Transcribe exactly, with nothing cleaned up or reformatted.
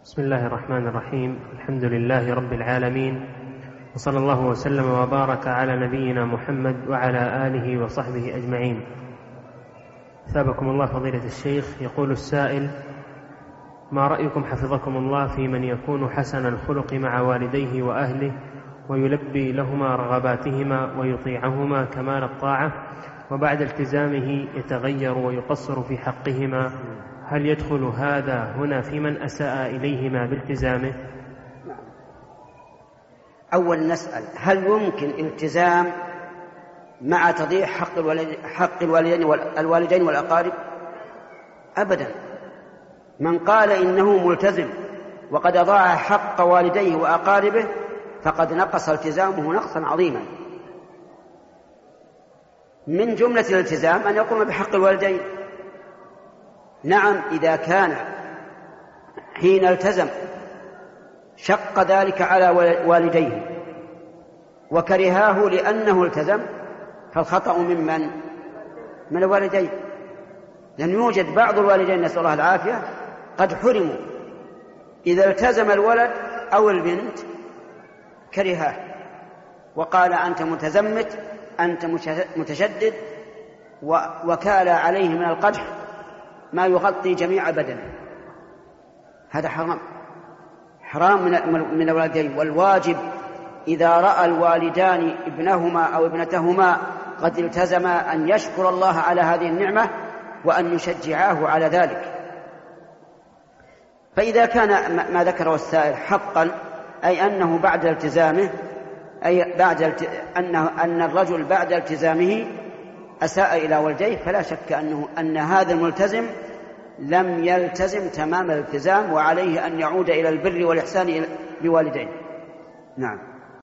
بسم الله الرحمن الرحيم. الحمد لله رب العالمين، وصلى الله وسلم وبارك على نبينا محمد وعلى آله وصحبه أجمعين. ثابكم الله فضيلة الشيخ. يقول السائل: ما رأيكم حفظكم الله في من يكون حسن الخلق مع والديه وأهله ويلبي لهما رغباتهما ويطيعهما كمال الطاعة، وبعد التزامه يتغير ويقصر في حقهما؟ هل يدخل هذا هنا في من أساء إليهما بالتزامه؟ أول نسأل: هل يمكن التزام مع تضييع حق حق الوالدين والوالدين والأقارب؟ أبدا. من قال إنه ملتزم وقد أضاع حق والديه وأقاربه فقد نقص التزامه نقصا عظيما. من جملة الالتزام أن يقوم بحق الوالدين. نعم، إذا كان حين التزم شق ذلك على والديه وكرهاه لأنه التزم فالخطأ ممن؟ من الوالدين. لأن يوجد بعض الوالدين نسأل الله العافية قد حرموا، إذا التزم الولد أو البنت كرهاه وقال: أنت متزمت، أنت متشدد، وكال عليه من القدح ما يغطي جميع بدنه. هذا حرام، حرام من الوالدين. والواجب إذا رأى الوالدان ابنهما أو ابنتهما قد التزما أن يشكر الله على هذه النعمة وأن يشجعاه على ذلك. فإذا كان ما ذكره السائل حقا، أي أنه بعد التزامه، أي بعد الت... أنه أن الرجل بعد التزامه أساء إلى والديه، فلا شك أنه أن هذا الملتزم لم يلتزم تمام الالتزام، وعليه أن يعود إلى البر والإحسان بوالديه. نعم.